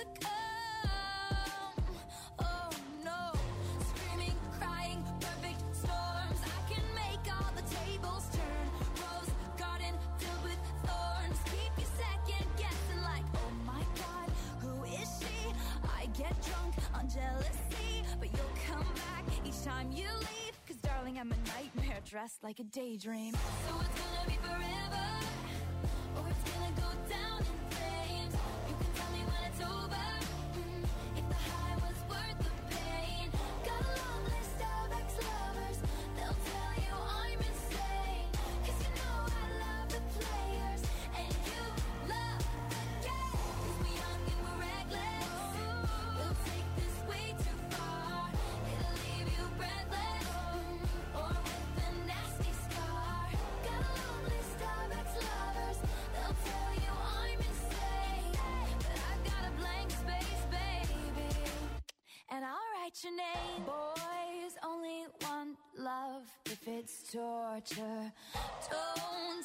to come. Oh no, screaming, crying, perfect storms. I can make all the tables turn. Rose garden filled with thorns. Keep you second guessing like, oh my God, who is she? I get drunk on jealousy, but you'll come back each time you leave. Cause darling, I'm a nightmare dressed like a daydream. So it's gonna be forever, or it's gonna go down in flames. You can tell me when it's over, if the high was worth the pain. Got a long list of ex-lovers, they'll tell you I'm insane. Cause you know I love the players, and you love the game. Cause we're young and we're reckless, we'll take this way too far. It'll leave you breathless, or with a nasty scar. Got a long list of ex-lovers, they'll tell you I'm insane. But I've got a blank space, baby, and I'll write your name. Boys only want love if it's torture. Don't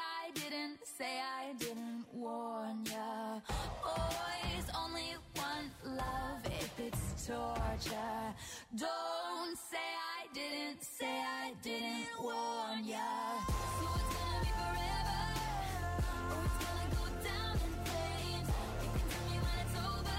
say I didn't warn ya. Boys only want love if it's torture. Don't say I didn't warn ya. So it's gonna be forever, or it's gonna go down in flames. You can tell me when it's over,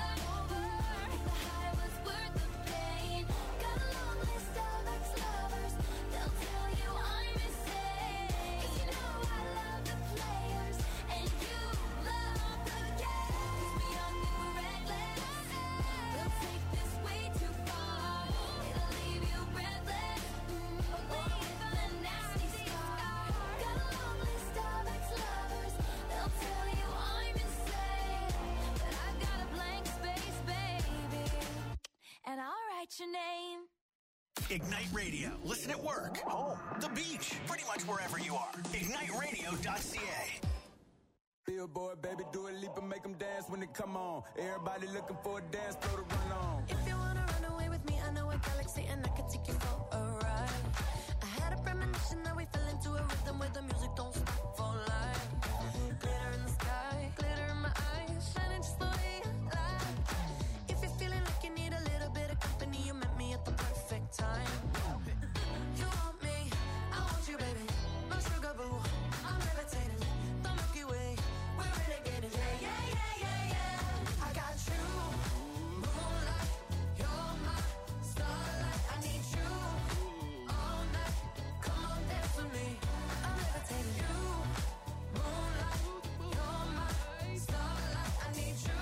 if the high was worth the pain. Got a long list of ex-lovers, they'll tell you I'm insane. Cause you know I love the players, and you love the game. Cause we're young and we're reckless, we'll take this way too far. It'll leave you breathless, or with a nasty scar. Got a long list of ex-lovers, they'll tell you I'm insane. But I've got a blank space, baby, and I'll write your name. Ignite Radio. Listen at work, home, the beach, pretty much wherever you are. IgniteRadio.ca. Billboard, baby, do a leap and make them dance when they come on. Everybody looking for a dance floor to run on. If you wanna run away with me, I know a galaxy and I can take you for a ride. I had a premonition that we fell into a rhythm where the music don't stop for life. Glitter in the sky, glitter in my eyes, shining just the way I like. If you're feeling like you need a little bit of company, you met me at the perfect time. You want me, I want you, baby. My sugar boo, I'm levitating. The Milky Way, we're renegading. Yeah, yeah, yeah, yeah, yeah. I got you, moonlight. You're my starlight. I need you all night. Come on, dance with me. I'm levitating. You, moonlight. You're my starlight. I need you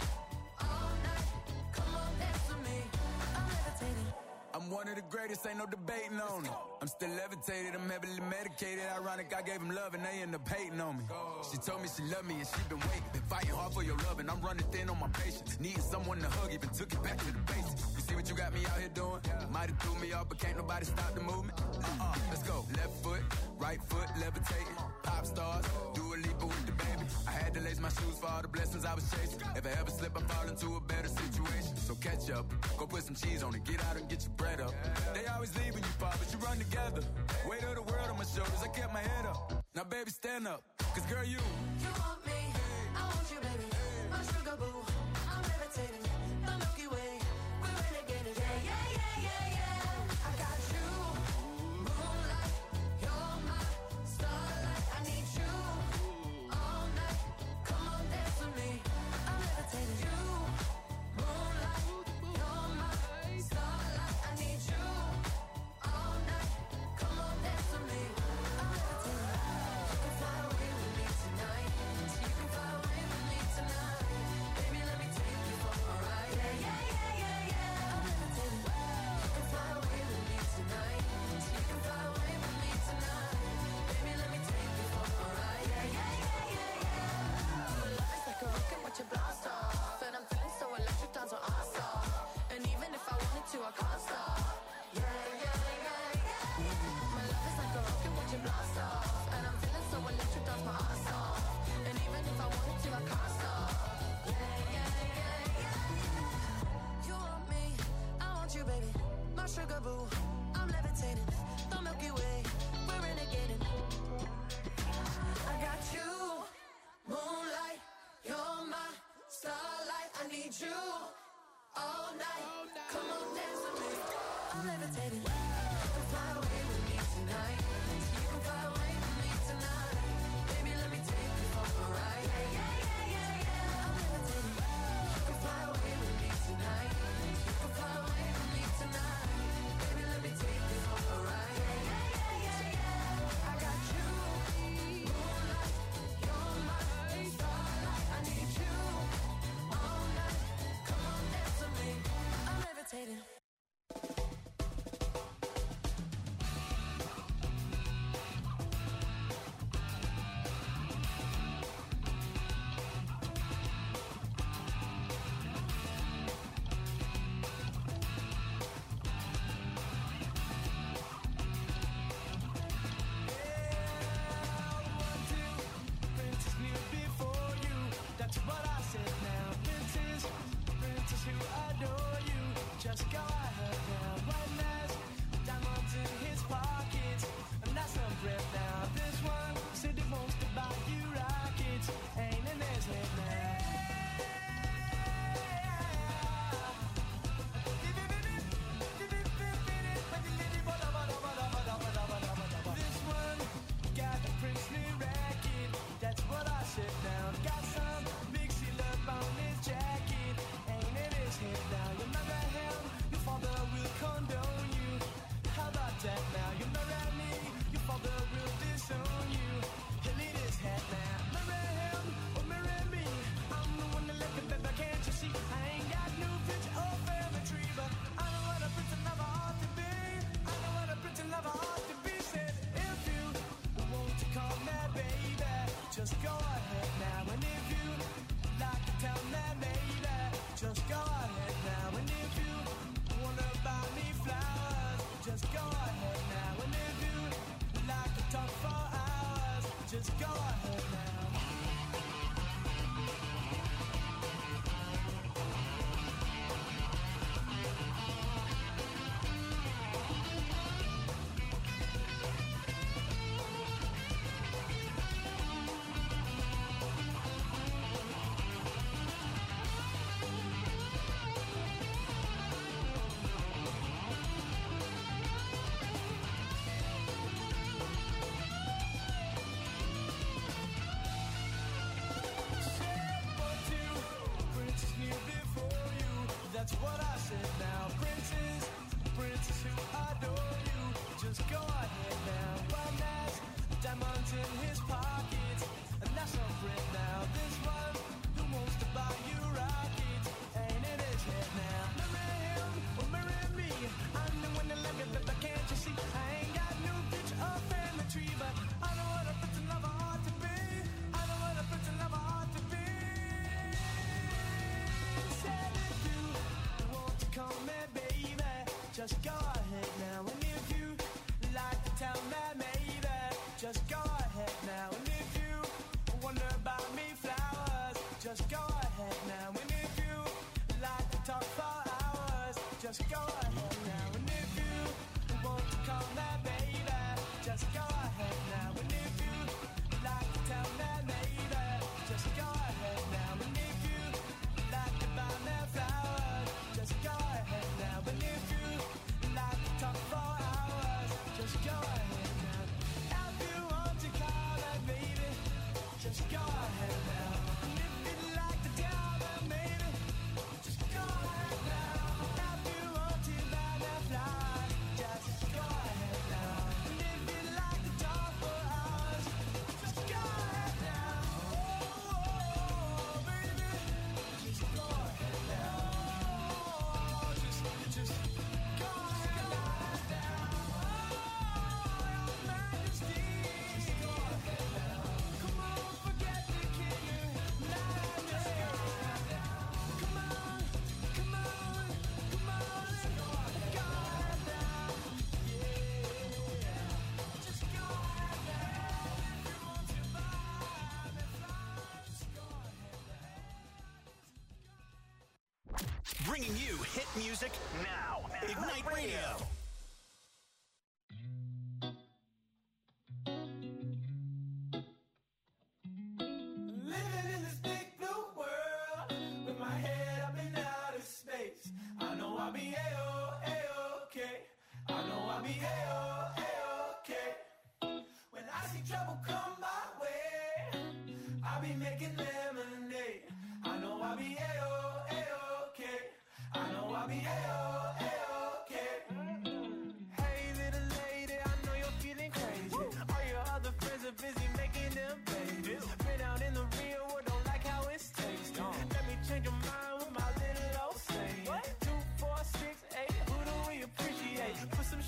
all night. Come on, dance with me. I'm levitating. I'm one of the greatest, ain't no debating on it. I'm still levitated, I'm heavily medicated. Ironic, I gave him love and they end up hating on me. She told me she loved me and she been waiting. Been fighting hard for your love and I'm running thin on my patience. Needing someone to hug, even took it back to the basics. You see what you got me out here doing? Might have threw me off, but can't nobody stop the movement. Let's go. Left foot, right foot, levitating. Pop stars, do a leap with the baby. I had to lace my shoes for all the blessings I was chasing. If I ever slip, I fall into a better situation. So catch up, go put some cheese on it, get out and get your bread up. They always leaving you far, but you run together. Weight of the world on my shoulders, I kept my head up. Now baby, stand up, cause girl, you want me, I want you, baby. My sugar boo, I'm levitating. The Milky Way, we're renegading. Yeah, yeah, yeah, yeah, yeah. I got you, moonlight. You're my starlight. I need you all night. Come on, dance with me. I'm levitating. You, moonlight. You're my starlight. I need you all night. Come on, dance with me. I'm levitating. You can fly away with me tonight. You can fly away with me tonight. Baby, let me take you for a ride. Yeah, yeah, yeah, yeah, yeah. I'm levitating. You can fly away with me tonight. You can fly away with me tonight. Baby, let me take you for a ride. Yeah, yeah, yeah, yeah, yeah. Your love is like a rocket, watch it blast off. And I'm feeling so electric, dance on our stop. And even if I wanted to, I can't stop. Yeah, yeah, yeah, yeah. My love is like a rocket, watch it blast off. And I'm feeling so electric, dance my ass off. And even if I wanted to, I can't stop. Yeah, yeah, yeah, yeah. You want me, I want you, baby. My sugar boo, I'm levitating. The Milky Way, we're renegading. I got you, moonlight. You're my starlight. I need you I'm levitating. You can fly away with me tonight. You can fly away with me tonight. Baby, let me take you for a ride. Yeah, yeah, yeah, yeah, yeah. I'm levitating. You can fly away with me tonight. You can fly away with me tonight. Baby, let me take you for a ride. Yeah, yeah, yeah, yeah, yeah. I got you, moonlight. You're my starlight. I need you all night. Come on, dance with me. I'm levitating. That's what I said now. Princess who adore you. Just go ahead now. One has diamonds in his pockets, and that's a friend now. This one who wants to buy you rockets ain't in his head now. Marry him or marry me. I'm the one that love you, but can't you see? I ain't got no picture or family tree, but I know what a prince and lover ought to be. I know what a prince and lover ought to be. Said if you want to call me baby, just go ahead now. And if you like to tell me maybe, just go ahead now. And if you wonder about me flowers, just go ahead now. And if you like to talk for hours, just go ahead now. And if you want to call me baby, just go ahead now. And if you like to tell me maybe, just go ahead now. And if you like to buy me flowers, just go ahead now. And if you like to talk for hours, just go ahead now. If you want to call me baby, just go ahead now. And if you'd like to tell me maybe, just go ahead now. If you want to buy me flowers, just go ahead now. And if you'd like to talk for hours, just go ahead now. Oh, baby, just go ahead now. Just go ahead now. Oh, your majesty, just go ahead now. Come on, forget the king. Just go ahead now. Come on, come on, come on, let's go ahead now. Yeah, just go ahead now. If you want to buy me flowers, just go ahead now. Bringing you hit music now. Ignite Radio. Living in this big blue world with my head up in outer space. I know I'll be A-OK.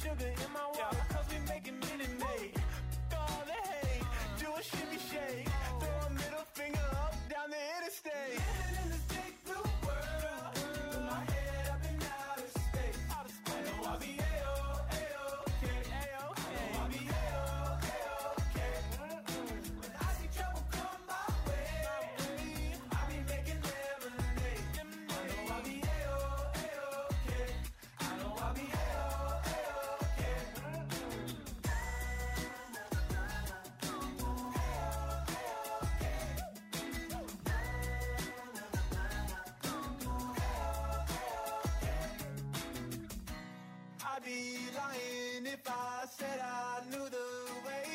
sugar in my water, cause we making Minute Maid. All the hate, do a shimmy shake, throw a middle finger up down the interstate. Living in this big blue world, with my head up in outer space. I know I'll be A-O-A-O-okay, A-O-okay. I know I'll be A-O-A-O-okay. When I see trouble come my way, I'll be making lemonade. I know I'll be A-O-A-O-okay. I know I'll be A-O-A-O-okay. I'd be lying if I said I knew the way.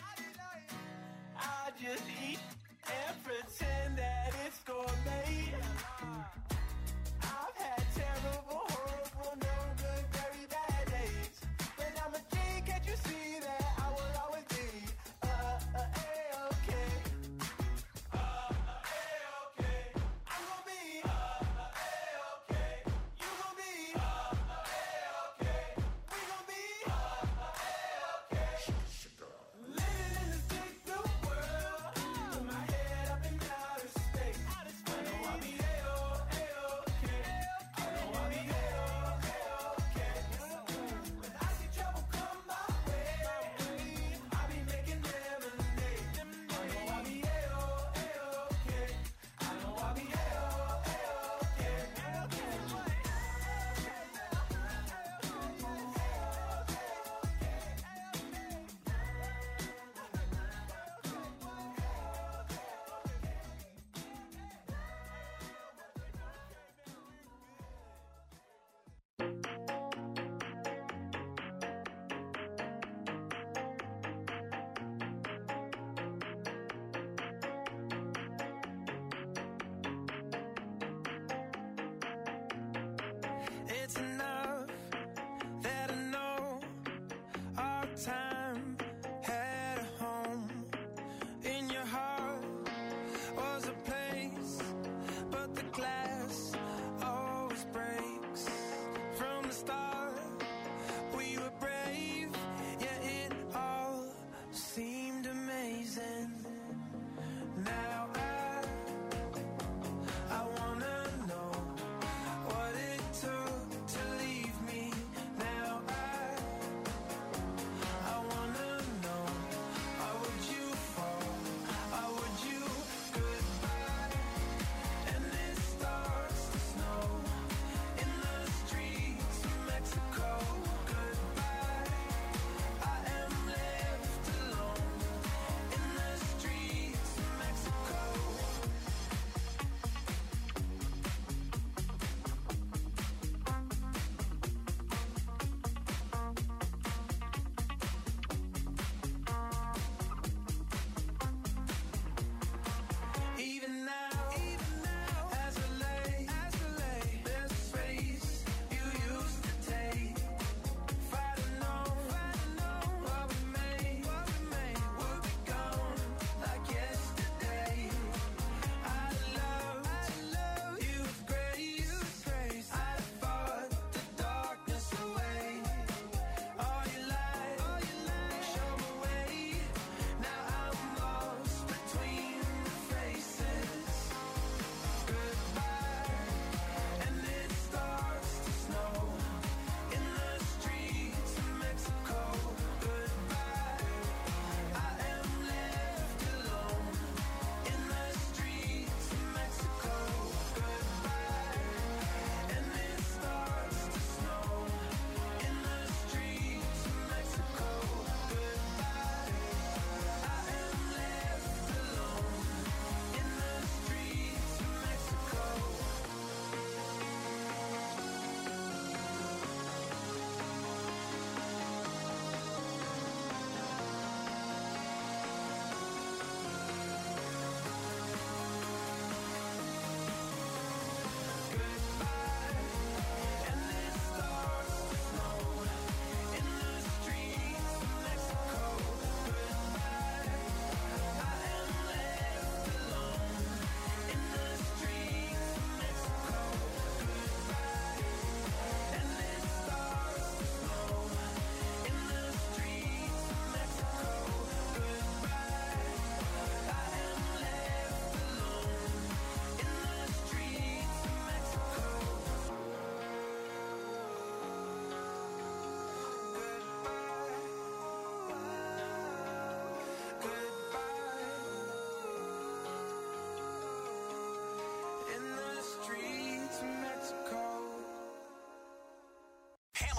I just eat and pretend that it's gourmet. I've had terrible, horrible, no good, very bad days. But I'm a G, can't you see that I will always be A-okay. A-okay. I'm gonna be A-okay. You gonna be A-okay. We gonna be A-okay. Living in this big blue world, with my head up in outer space. I know I'll be A-okay.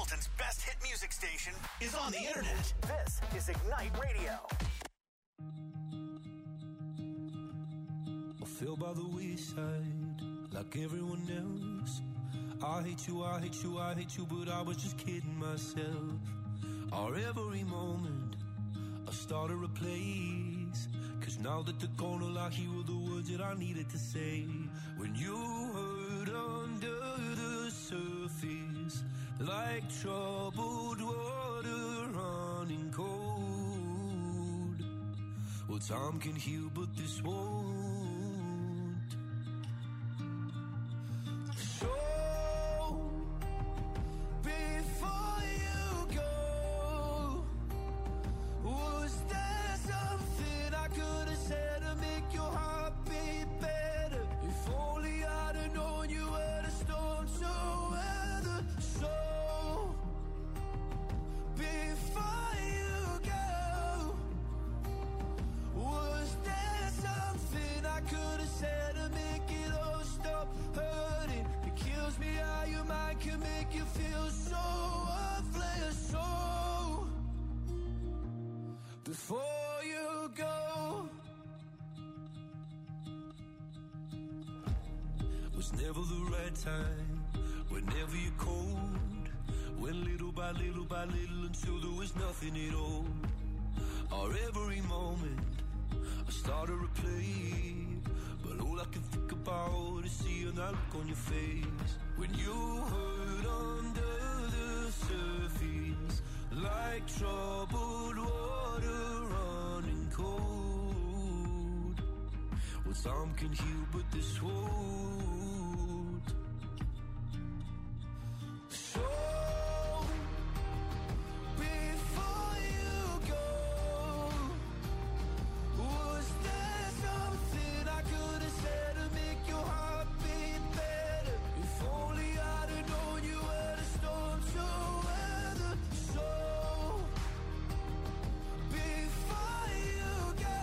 Hamilton's best hit music station is on the internet. This is Ignite Radio. I feel by the wayside like everyone else. I hate you, I hate you, I hate you, but I was just kidding myself. Our every moment I started a place, 'cause now that they're gone, all I hear were the words that I needed to say. When you hurt under the surface, like troubled water running cold. Well, time can heal, but this won't. So, before you go, was there something I could have said to make your heart beat better? If only I'd have known you were the storm to weather. So, before you go, was there something I could have said to make it all stop hurting? It kills me how your mind can make you feel so worthless. So, before you go, was never the right time, whenever you're cold. Went little by little by little until there was nothing at all. Our every moment I started to play, but all I can think about is seeing that look on your face. When you hurt under the surface, like troubled water running cold. Well, time can heal, but this won't. So, before you go, was there something I could have said to make your heart beat better? If only I'd have known you were the storm to weather. So, before you go,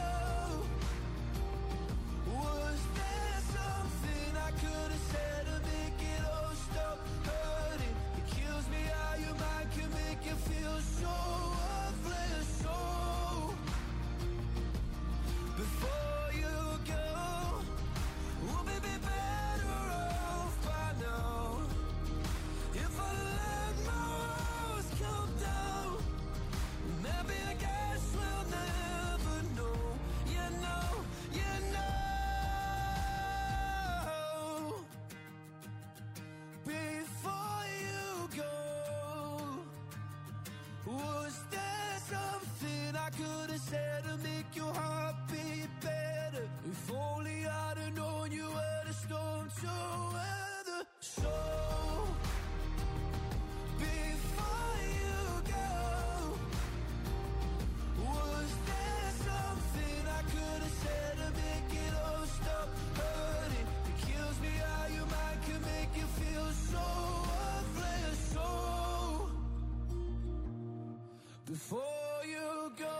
was there something I could have said to make it all stop hurting? It kills me how your mind can make you feel so worthless. So, before you go, we'll be better off by now. If I let my walls come down, maybe I guess we'll never know. You know, you know. Before you go, was there something I could have said to make your heart beat better? If only I'd have known you were the storm to weather. So, before you go, was there something I could have said to make it all stop hurting? It kills me how your mind can make you feel so worthless. So, before you go.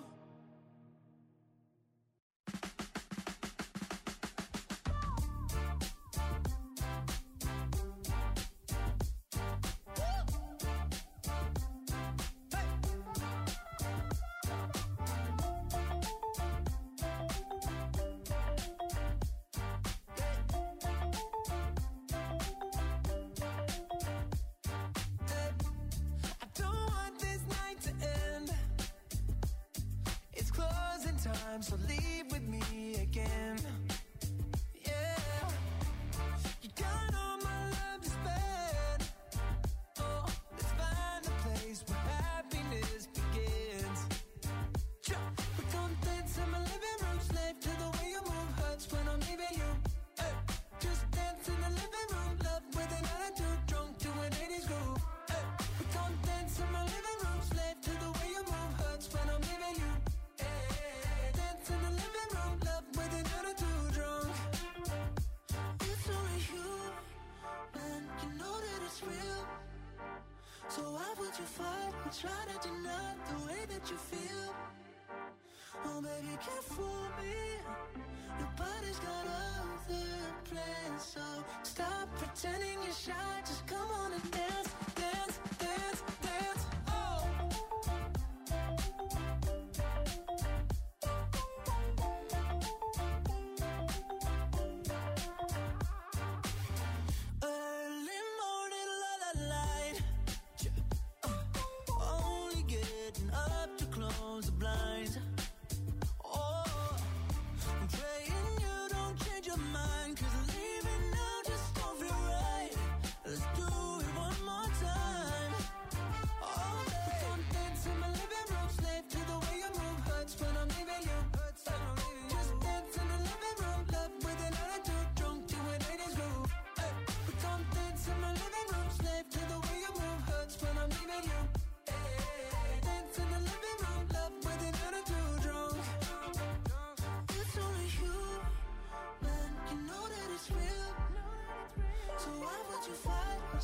I don't want this night to end. It's closing time, so leave with me again. Yeah, you got all my love to spend. Oh, let's find a place where happiness begins. We gon' dance in my living room, slave to the way you move. Hurts when I'm leaving you. Hey, just dance in the living room, love with an attitude, drunk to an 80s groove. Hey, we gon' dance in my living room, slave to the way you move. Hurts when I'm leaving you. Hey, dance in the living room, love with an attitude, drunk. It's only you, and you know that it's real. So why would you fight or try to deny the way that you feel? Oh baby, can't fool me. Your body's got other plans, so stop pretending you're shy. Just come on and dance, dance, dance.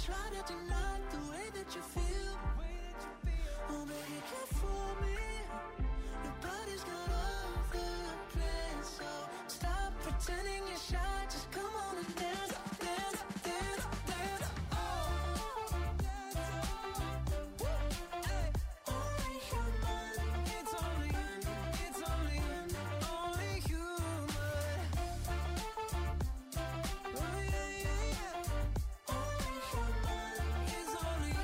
try to deny the way that you feel. Oh, baby, can't fool me. Your body's got all the plans, so stop pretending you're shy. Just come on and dance, dance, dance, dance. Oh, only human. It's only human. Oh yeah, yeah, yeah. Only human. It's only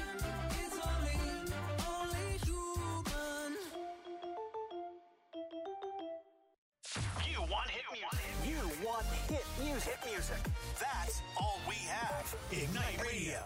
human. You want hit music. You want hit music. Hit music. That's all we have. Ignite Radio.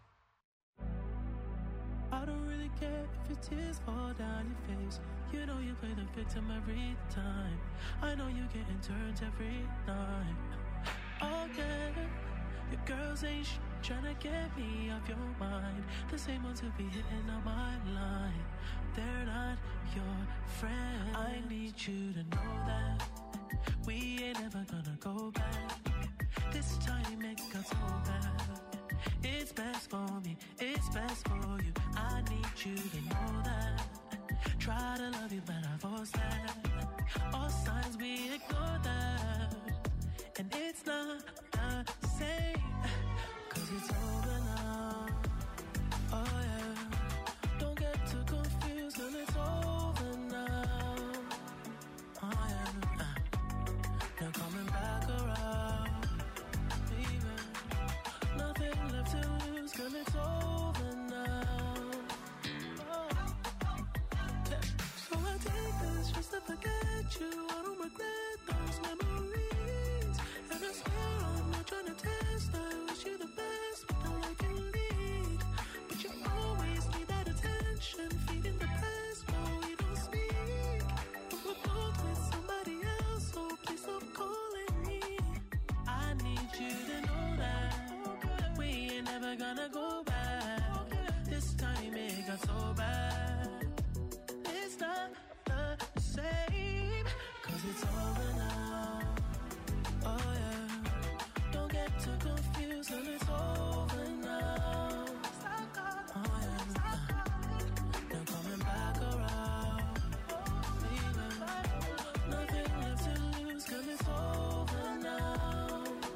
I don't really care if your tears fall down your face. You know you play the victim every time. I know you're getting turned every night. Okay, your girls ain't trying to get me off your mind. The same ones who be hitting on my line. They're not your friend. I need you to know that we ain't ever gonna go back. This time it got so bad. It's best for me, it's best for you. I need you to know that. Try to love you, but I force that. All signs we ignore that. And it's not the same, 'cause it's over now. Oh yeah, don't get too confused, 'cause it's over now. Oh yeah, now coming back around, baby. Nothing left to lose, 'cause it's over now. Oh. Yeah. So I take this just to forget you. I don't regret those memories. And I swear I'm not trying to test. I wish you the best, but I like you lead. But you always need that attention, feeding the past while we don't speak. But we're both with somebody else, so please stop calling me. I need you to know that we ain't never gonna go back. This time it got so bad. It's not the same, 'cause it's over now. Oh yeah, don't get too confused, 'cause it's over now. Oh yeah, now coming back around, baby. Nothing left to lose, 'cause it's over now.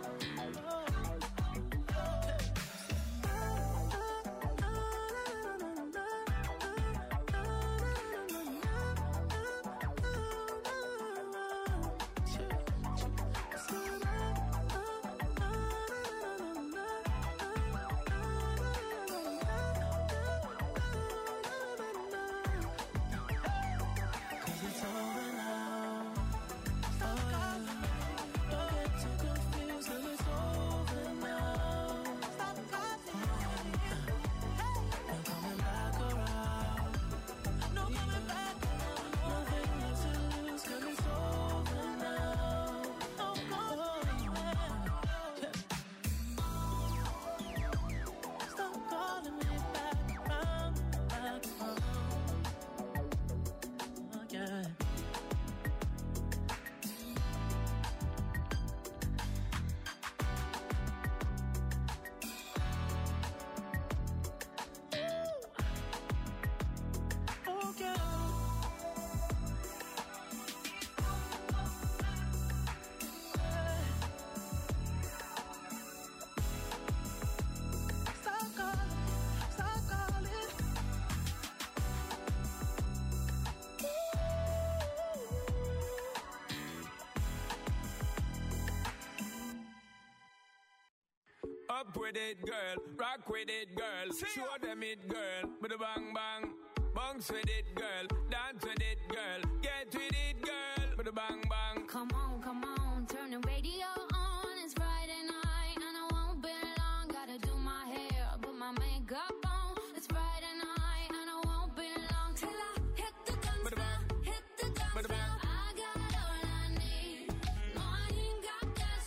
Up with it, girl. Rock with it, girl. Show them it, girl. With a bang bang. Bounce with it, girl. Dance with it, girl. Get with it, girl. With a bang bang. Come on, turn the radio on. It's Friday night and I won't be long. Gotta do my hair, put my makeup on. It's Friday night and I won't be long till I hit the dance floor, hit the dance floor. I got all I need. No, I ain't got cash,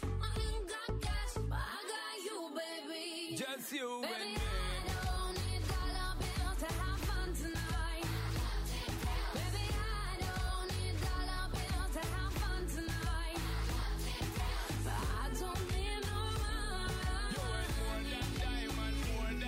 but I got you, baby. Just you Baby, and me. I don't need dollar bills to have fun tonight. Baby, I don't need dollar bills to have fun tonight. But I don't need no You ain't more than diamond, more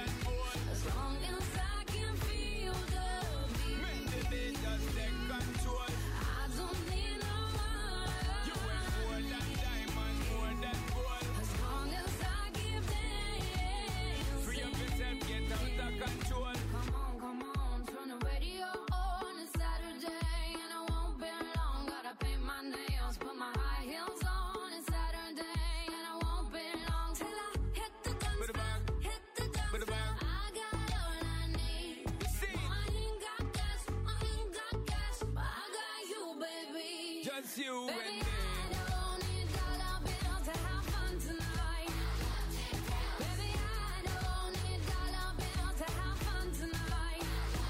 just you Baby, and me. I don't need dollar bills to have fun tonight. Baby, I don't need dollar bills to have fun tonight.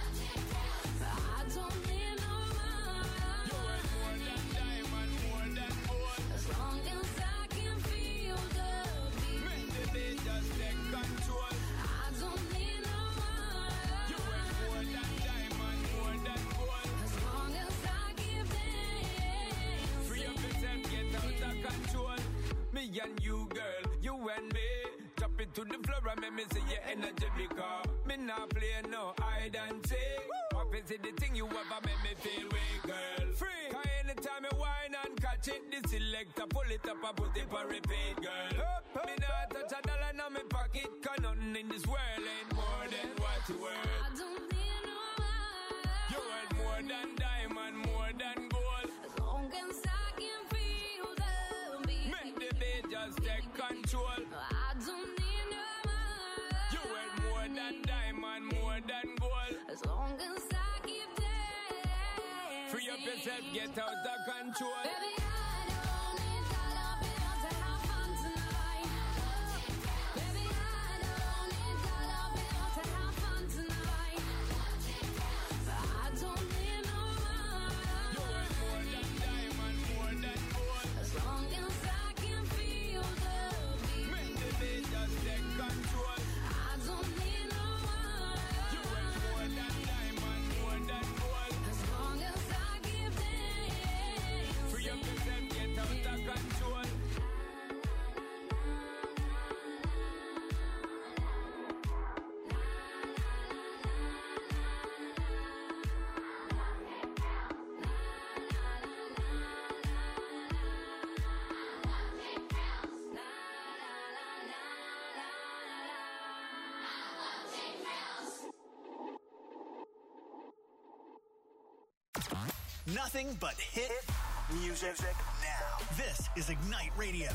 I don't need no You money. worth more than diamond, more than gold. As long as I can feel the beat. Make the beat just take control. I don't need no money. You worth more than diamond, more than gold. As long as I give them. Free up yourself, get out of control. Me and you, girl, you and me. Drop it to the floor and make me see your energy because me not play no hide and seek. What is it the thing you ever make me feel weak, girl? Free. Cause anytime you whine and catch it, the selector pull it up and put it for repeat, girl. Me not touch a dollar in my pocket, cause nothing in this world ain't more than what you worth. I don't need no money. You worth more than diamond, more than gold. As long as I can feel the beat. Make the beat just take control. I don't need no money. You worth more than diamond, more than gold. As long as I keep dancing. Free up yourself, get out of control. Baby, I don't need dollar bills to have fun tonight. Baby, I don't need dollar bills to have fun tonight. I don't need no You worth more money. than diamond, more than gold. As long as I can feel the beat. Make the beat just take control. I don't need no You worth more money. than diamond, more than gold. As long as I keep dancing. Free up yourself, get out of control. Nothing but hit music now. This is Ignite Radio.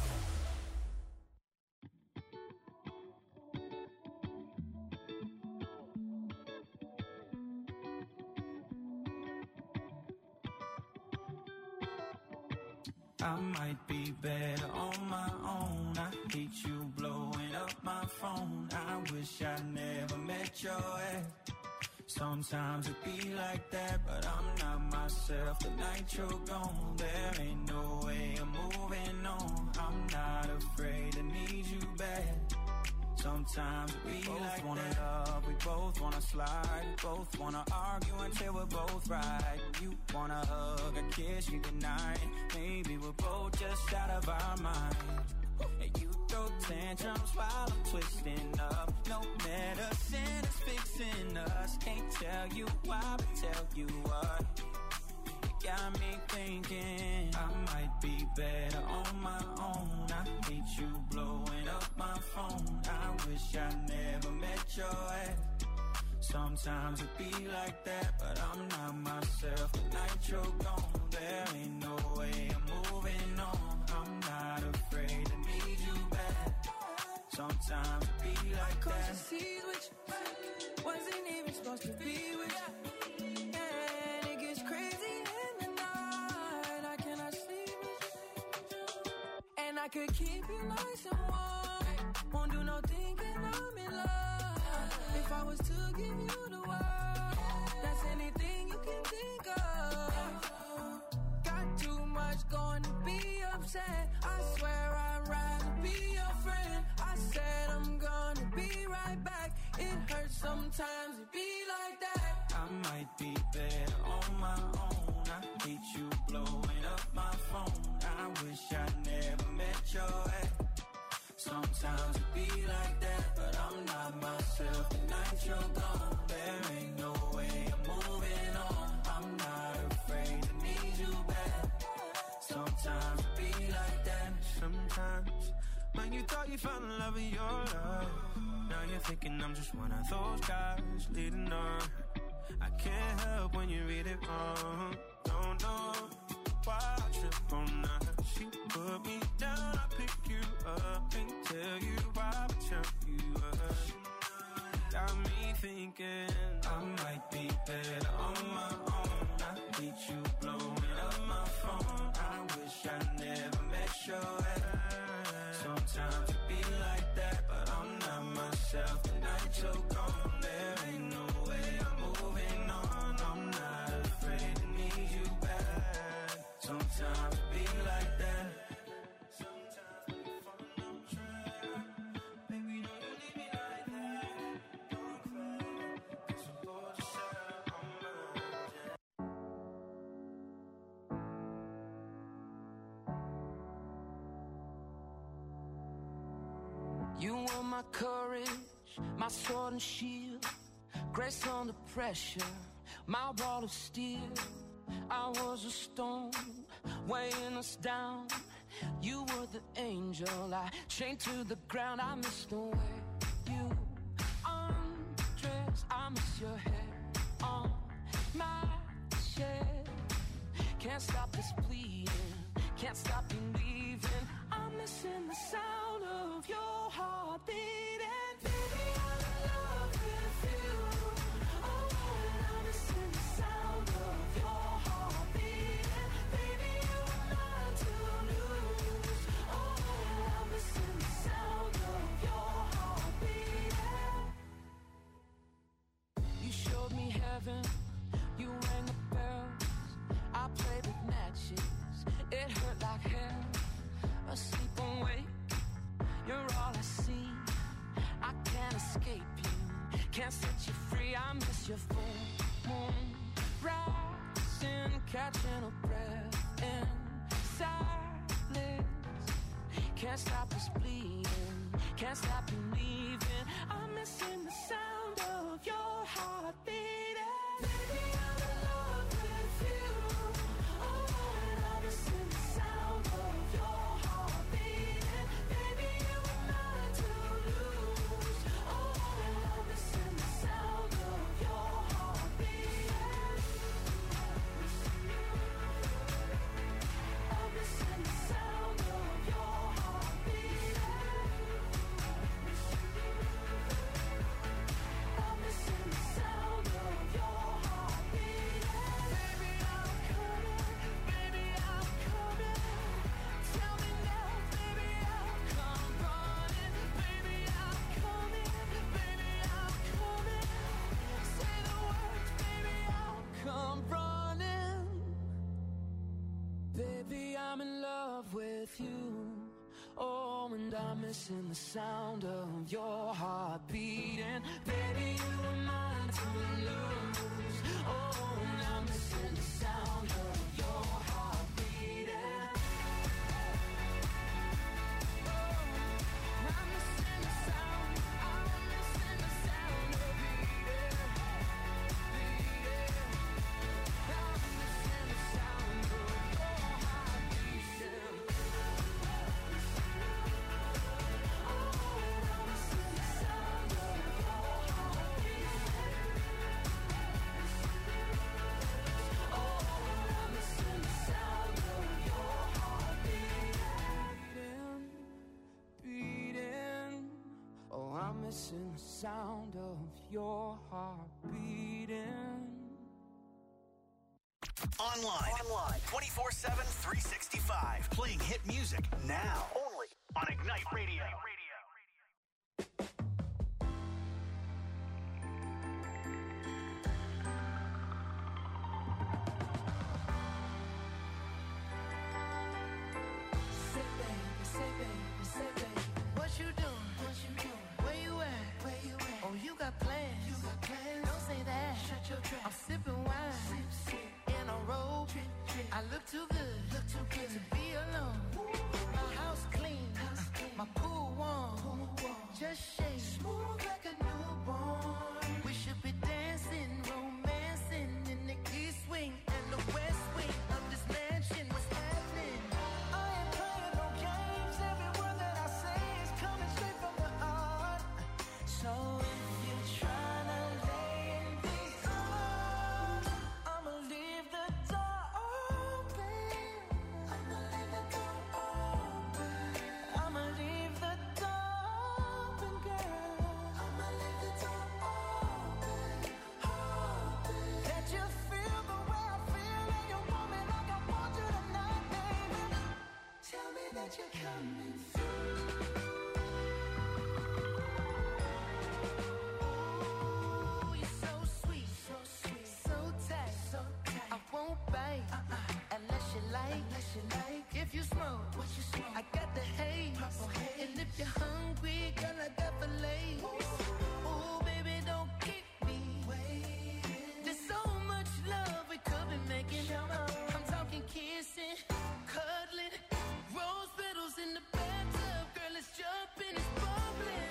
I might be better on my own. I hate you blowing up my phone. I wish I never met your ex. Sometimes it be like that, but I'm not myself. The night you're gone, there ain't no way I'm moving on. I'm not afraid to need you back. Sometimes it be both like wanna that. Love, we both wanna slide. We both wanna argue until we're both right. You wanna hug, a kiss, you deny. Maybe we're both just out of our mind. And you throw tantrums while I'm twisting up. No medicine is fixing us. Can't tell you why, but tell you what. You got me thinking I might be better on my own. I hate you blowing up my phone. I wish I never met your ex. Sometimes it be like that, but I'm not myself. The night you're gone, there ain't no way I'm moving on. I'm not afraid to need you back. Sometimes it be like that. Wasn't even supposed to be with you. And it gets crazy in the night. I cannot sleep with you. And I could keep you nice and warm. Won't do no thinking I'm in love. If I was to give you the world, that's anything you can think of. Got too much going to be upset. I swear I'd rather be your friend. I said I'm gonna be right back. It hurts sometimes to be like that. I might be better on my own. I hate you blowing up my phone. I wish I never met your ex. Sometimes it be like that, but I'm not myself. The night you're gone, there ain't no way I'm moving on. I'm not afraid to need you back. Sometimes it be like that. Sometimes when you thought you found the love of your life, now you're thinking I'm just one of those guys leading on. I can't help when you read it wrong. Don't know why I trip on that. She put me down, I pick you up. Can't tell you why, but tell you up. Got me thinking I might be better on my own. I hate you blowing up my phone. I You were my courage, my sword and shield, grace under pressure, my wall of steel. I was a stone, weighing us down. You were the angel, I chained to the ground. I miss the way you undress. I miss your hair on my chest. Can't stop this bleeding, can't stop believing. I'm missing the sound of your heart beating. Baby, I'm in love with you. Oh, and I'm missing the sound of your heart beating. Baby, you are mine to lose. Oh, and I'm missing the sound of your heart beating. You showed me heaven, you rang the bells. I played with matches, it hurt like hell. Asleep and wake, you're all I see. I can't escape you, can't set you free. I miss your full moon rising, catching a breath in silence. Can't stop this bleeding, can't stop believing. I'm missing the sound of your heart beating. Baby, I'm in love with you. Oh, and I'm missing the sound of your heart beating. Baby, you are mine to lose. Oh, and I'm missing the sound of your heart beating. I'm missing the sound of your heart beating. I'm missing the sound of your heart beating. Baby, I'm coming. Baby, I'm coming. Tell me now, baby, I'll come running. Baby, I'm coming. Baby, I'm coming. Say the words, baby, I'll come running. Baby, I'm in love with you. Oh, and I'm missing the sound of your heart beating. Baby, you are mine to lose. Oh, and I'm missing the sound of your heart beating. Oh, I'm missing the sound. I'm missing the sound of beating. I'm missing the sound of your heart beating. Missing the sound of your heart beating. Online 24/7, 365. Playing hit music now. Only on Ignite Radio. Say baby, say baby, say baby, what you doing? What you doing? Where you at? Where you at? Oh, you got plans? You got plans? Don't say that. Shut your trap. I'm sipping wine, in a robe. I look too good to be alone. My house clean, my pool warm. Just shake smooth like a newborn. We should be dancing, romancing in the east wing and the west wing of this mansion. What's happening? I ain't playing no games. Every word that I say is coming straight from the heart. So if you're trying to lay in these arms, I'ma leave the door open. I'ma leave the door open. I'ma leave the door open, girl. I'ma leave the door open, open. Let you feel the way I feel, and you want me like I want you tonight, baby. Tell me that you're coming through. Ooh, you're so sweet, so tight, I won't bite unless you like. If you smoke, what you smoke? I got the haze. And if you're hungry, girl, I got filet. Ooh, baby, don't keep me waiting. There's so much love we could be making. I'm talking kissing, cuddling, rose petals in the bathtub. Girl, it's jumping, it's bubbling.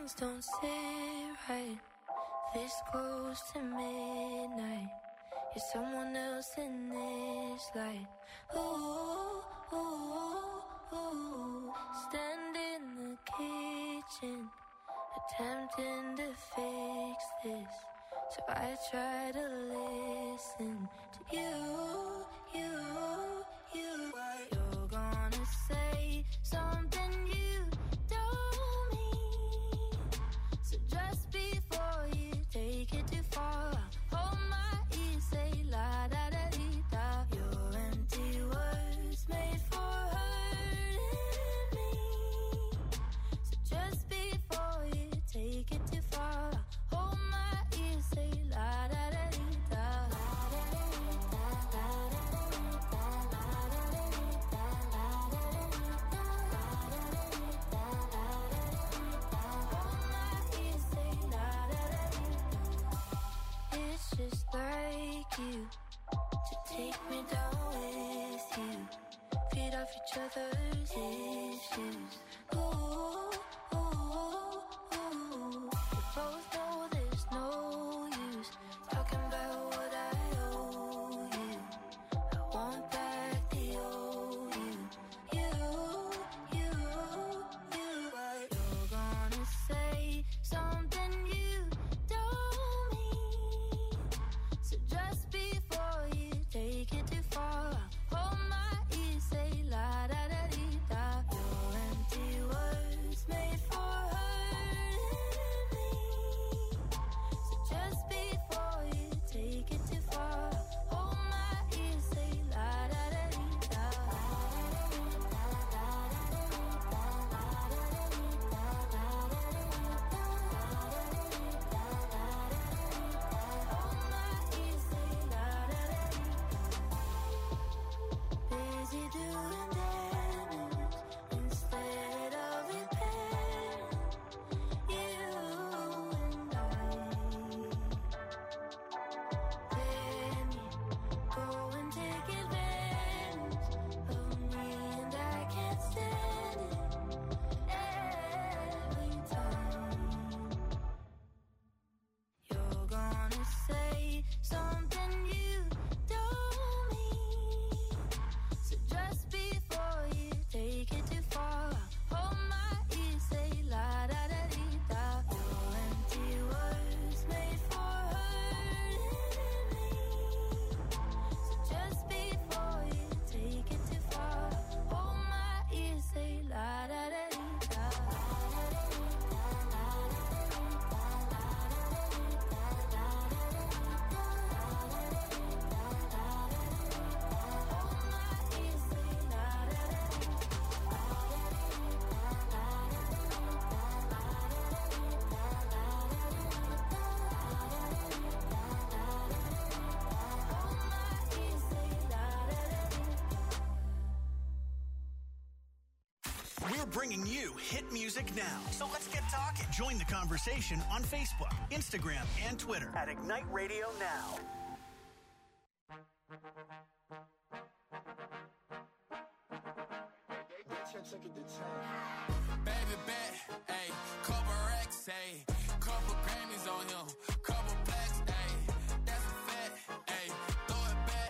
things don't sit right. This close to midnight. You're someone else in this light. Ooh, ooh, ooh. Stand in the kitchen, attempting to fix this. So I try to listen to you. You're gonna say something you don't mean. So just before you take it too far, hold my ear, say la da da dee da. Your empty words made for hurting me. So just before you take it too far, hold my ear, say la da da dee da. It's just like you to take me down with you, feed off each other's issues. Ooh, ooh, ooh. We both know there's no use talking about what I owe you. I want back the old you. You're gonna say something you don't mean. So just before you take it too far, hold my ear, say la da da dee da. Your empty words made for hurting me. So just before you take it too far, hold my ear, say la da da dee da. Busy doing damage instead of repairing. You and then you go and take advantage of me, and I can't stand it every time. You're gonna say something you don't mean. So just before you take it too far, hold my ear, say la da da dee da. Your empty words made for hurting me. So just before you take it too far, hold my ear, say la da da dee da. We're bringing you hit music now. So let's get talking. Join the conversation on Facebook, Instagram, and Twitter at Ignite Radio Now. Baby bet, ayy, couple racks, ayy, couple Grammys on him, couple plaques, ayy, that's a fact, ayy, throw it back,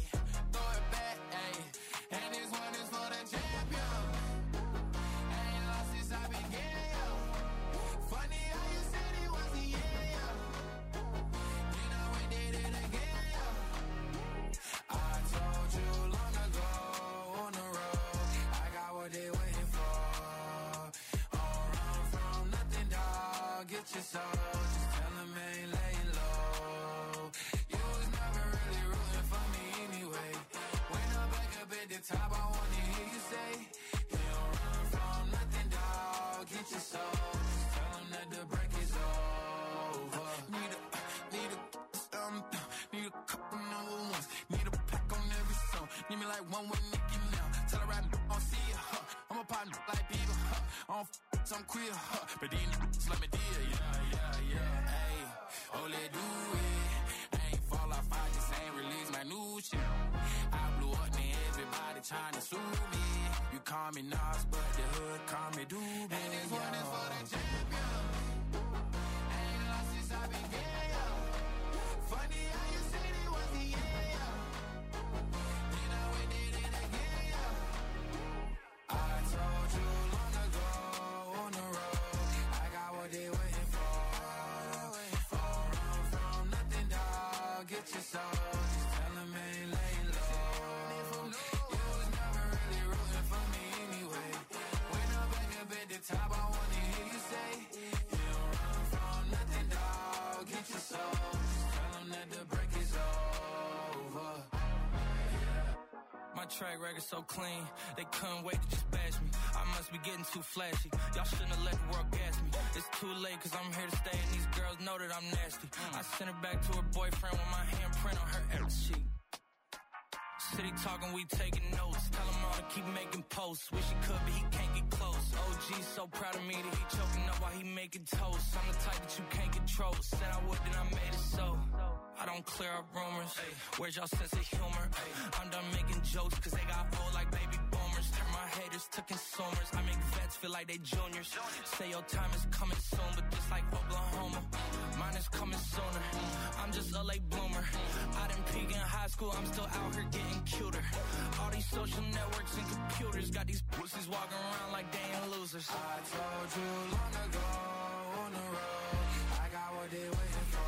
ayy, and this one is for the champion. I ain't lost since I began, yo. Funny how you said it was the end, yo. You know we did it again, yo. I told you long ago on the road, I got what they waiting for. All run from nothing, dog. Get your soul. Just tell them ain't laying low. You was never really rooting for me anyway. When I'm back up at the top, I wanna hear you say, you don't run from nothing, dog. Get your soul. Just tell them that the break is over. Need a couple number ones. Need a pack on every song. Need me like one with Nicki now. Tell her I don't see ya, huh. I'm a partner like people, huh. I don't some queer, huh. But these niggas let me deal, yeah. Ayy, oh, let's do it. I ain't fall off, I just ain't release my new shit. I blew up, and everybody trying to sue me. You call me Nas, but the hood call me Doobie. And this one is for the champion. Ain't lost since I began, yo. Funny how you said it was the end, yo. Then I went did it again, yo. I told you long ago on the road, I got what they waiting for. Run from nothing, dog. Get your soul. Just tell them ain't laying low. You was never really rooting for me anyway. When I'm back up at the top, I wanna hear you say, you don't run from nothing, dog. Get your soul. Just tell them that the break is over. My track record so clean, they couldn't wait to just bash me. I must be getting too flashy. Y'all shouldn't have let the world gas me. It's too late cause I'm here to stay and these girls know that I'm nasty. I sent her back to her boyfriend with my handprint on her every sheet. City talking, we taking notes. Tell him all to keep making posts. Wish he could, but he can't get close. OG so proud of me that he choking up while he making toast. I'm the type that you can't control. Said I would, then I made it so. I don't clear up rumors. Where's y'all sense of humor? I'm done making jokes cause they got old like baby boomers. Turn my haters to consumers. I make vets feel like they juniors. Say your time is coming soon, but just like Oklahoma, mine is coming sooner. I'm just a late bloomer. I didn't peak in high school, I'm still out here getting cuter. All these social networks and computers got these pussies walking around like they ain't losers. I told you long ago on the road, I got what they waiting for.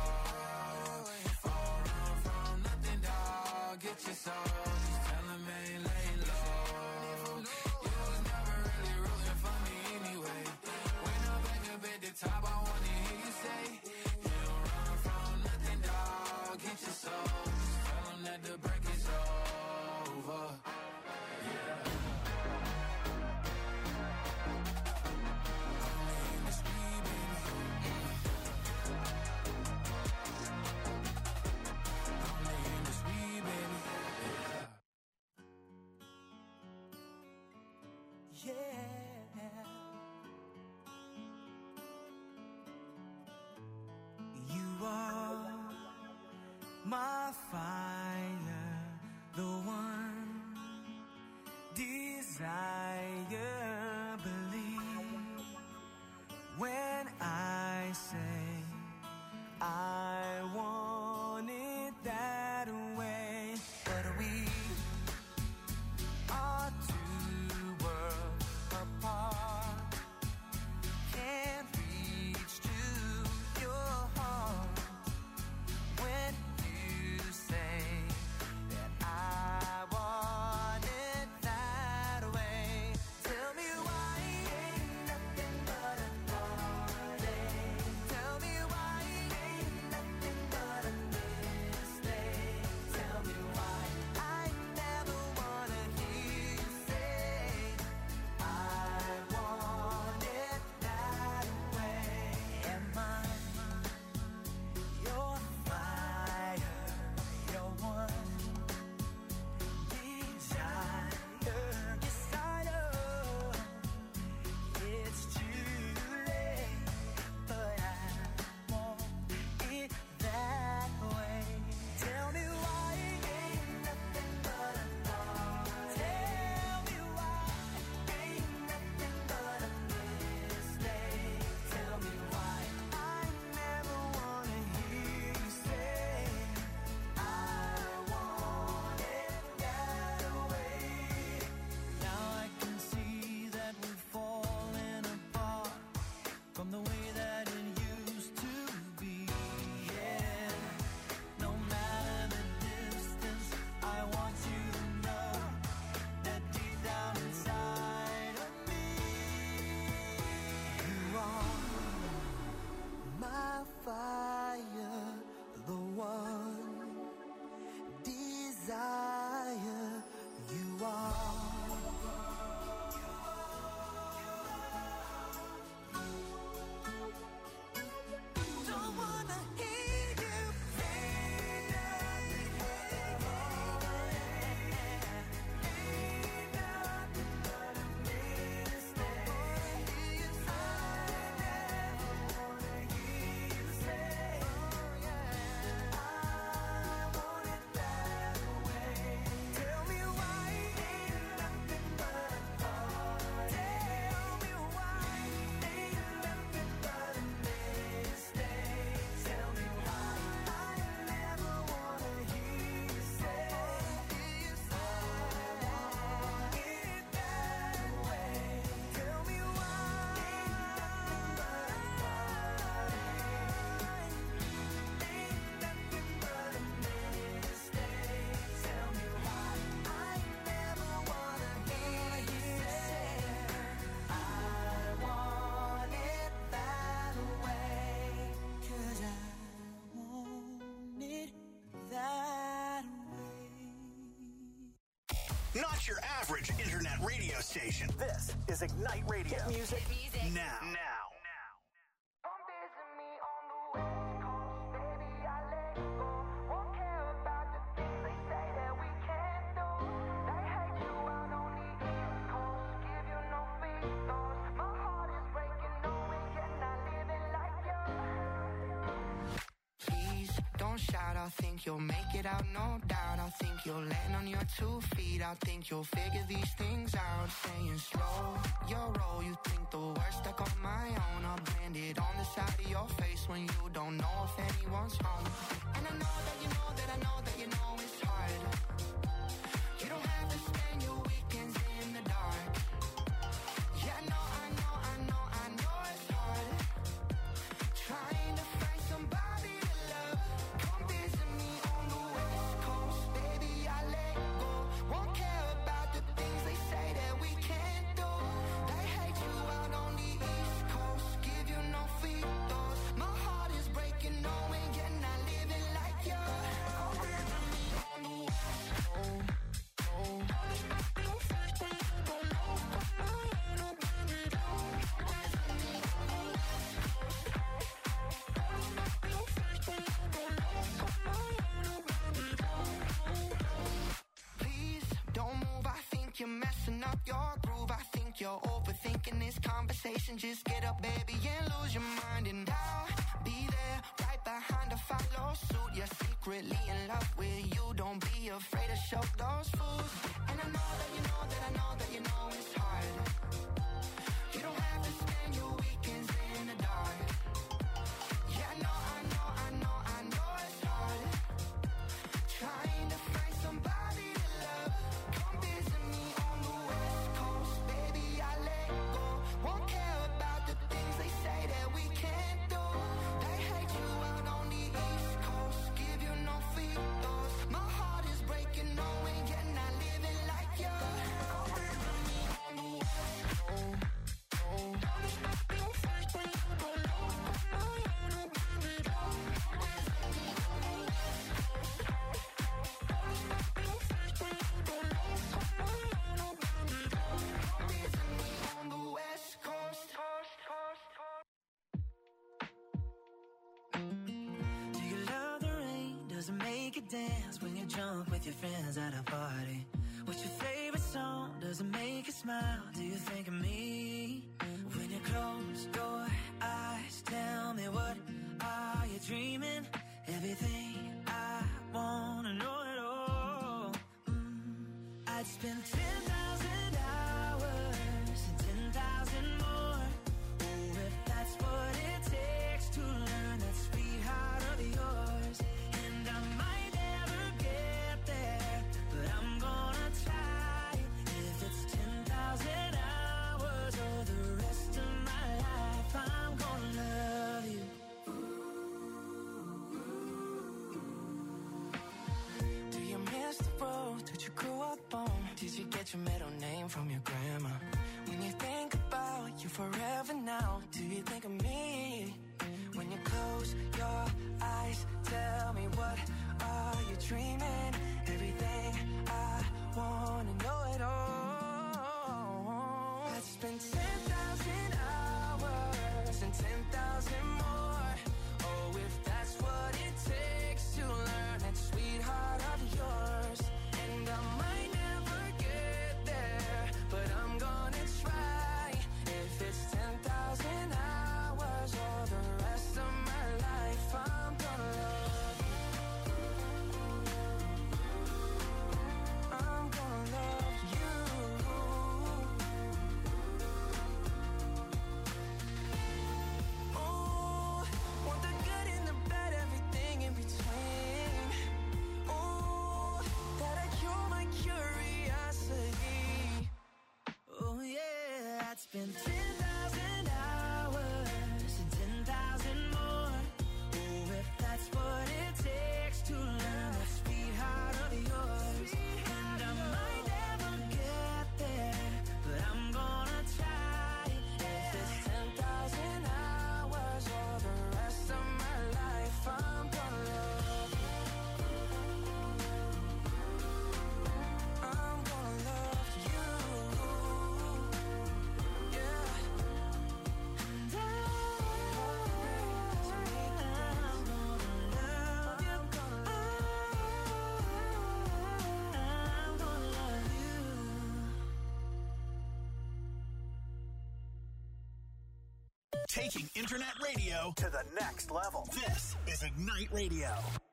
Run from nothing, dog. Get your soul. Just tell them ain't laying low. You was never really rooting for me anyway. When I'm back up at the top, I wanna hear you say, you don't run from nothing, dog. Get your soul. Just tell them that the break is over. You are my fire, the one desire. Believe when I say I want it that way. But we are two worlds apart. Can't reach to your heart when you say not your average internet radio station. This is Ignite Radio. Hit music now. Shout, I think you'll make it out, no doubt. I think you'll land on your 2 feet. I think you'll figure these things out. Saying slow your roll, you think the worst stuck on my own. I'll brand it on the side of your face when you don't know if anyone's home. And I know that you know that I know that you know it's hard. You don't have to spend your weekends in the dark. Yeah, I know it's hard. Trying to find somebody to love. Come visit me on the West Coast, baby, I let go. Won't care about the things they say that we can't do. They hate you out on the East Coast, give you no free throws. My heart is breaking, knowing you're not living like you. Come visit me on the West Coast. Please don't move, I think you're messing up your groove. I think you're overthinking this conversation. Just get up, baby, and lose your mind. And I'll be there, right behind to follow suit. You're secretly in love with you. Don't be afraid to show those fools. And I know that you know that I know that you know it's hard. You don't have to spend your weekends in the dark. Yeah, I know it's hard. Trying to find somebody to love. Come visit me on the West Coast, baby, I let go. Won't care about the things they say that we can't do. They hate you out on the East Coast, give you no free throws. My heart is breaking, knowing you're not living like you. Come visit me on the West Coast. On the West Coast. Do you love the rain? Does it make you dance when you jump with your friends at a party? What's your favorite song? Does it make you smile? Do you think of me? When you close your eyes, tell me what are you dreaming? Everything I wanna know it all. I'd spend 10,000 hours and 10,000 more. Oh, if that's what it takes to learn that sweetheart of yours. And I might never get there, but I'm gonna try. If it's 10,000 hours or the rest of my life, I'm gonna love you. Do you miss the road that you grew up on? Did you get your middle name from your grandma? When you think about you forever now, do you think of me? When you close your eyes, tell me what are you dreaming? Everything I wanna know it all. I'd spend 10,000 hours and 10,000 more. Oh, if that's what it takes to learn that sweetheart of yours. And I might never get there, but I'm gonna try. If it's 10,000 hours or the rest of my life, I'm gonna love you. I'm gonna love you. Oh, want the good and the bad, everything in between. Oh, that'll cure my curiosity. Oh yeah, I'd spend 10,000 hours and 10,000 more. Oh, if that's what it takes to learn that sweetheart of yours. And I might never get there, but I'm gonna try. If it's 10,000 hours or the rest of my life, I'm gonna love you. I'm gonna love taking internet radio to the next level. This is Ignite Radio.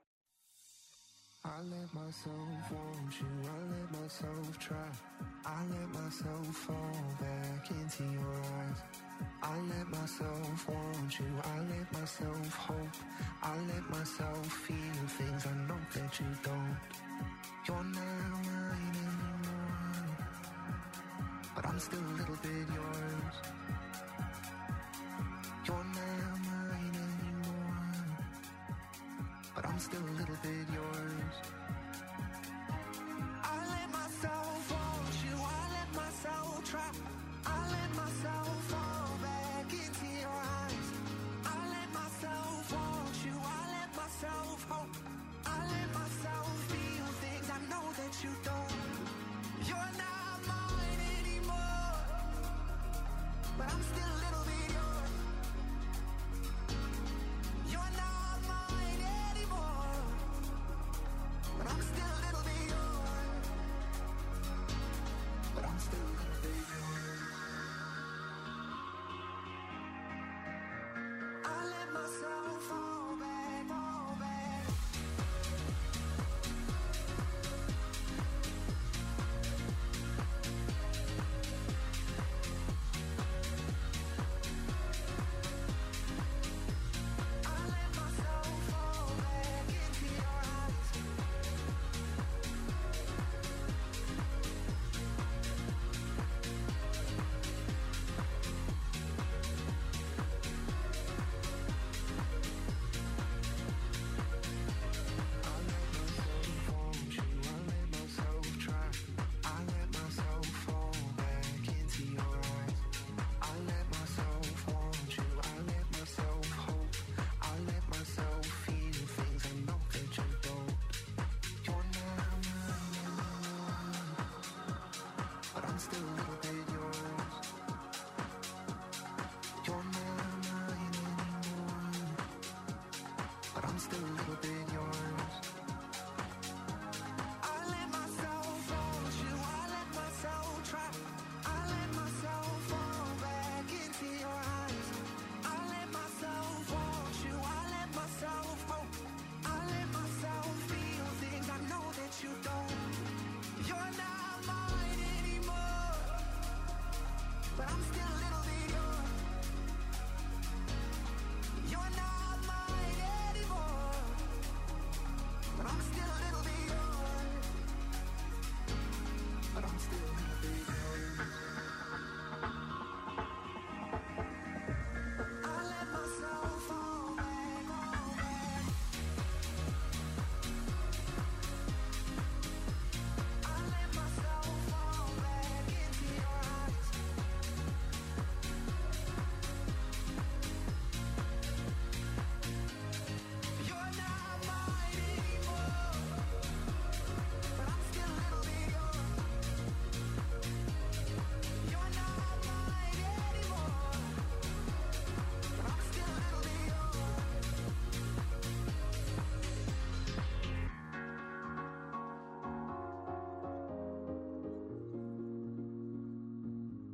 I let myself want you, I let myself try. I let myself fall back into your eyes. I let myself want you, I let myself hope. I let myself feel things I know that you don't. You're not mine anymore, but I'm still a little bit yours. You're not mine anymore, but I'm still a little bit yours. I let myself want you, I let myself try. I let myself fall back into your eyes. I let myself want you, I let myself hope. I let myself feel things I know that you don't. You're not mine anymore, but I'm still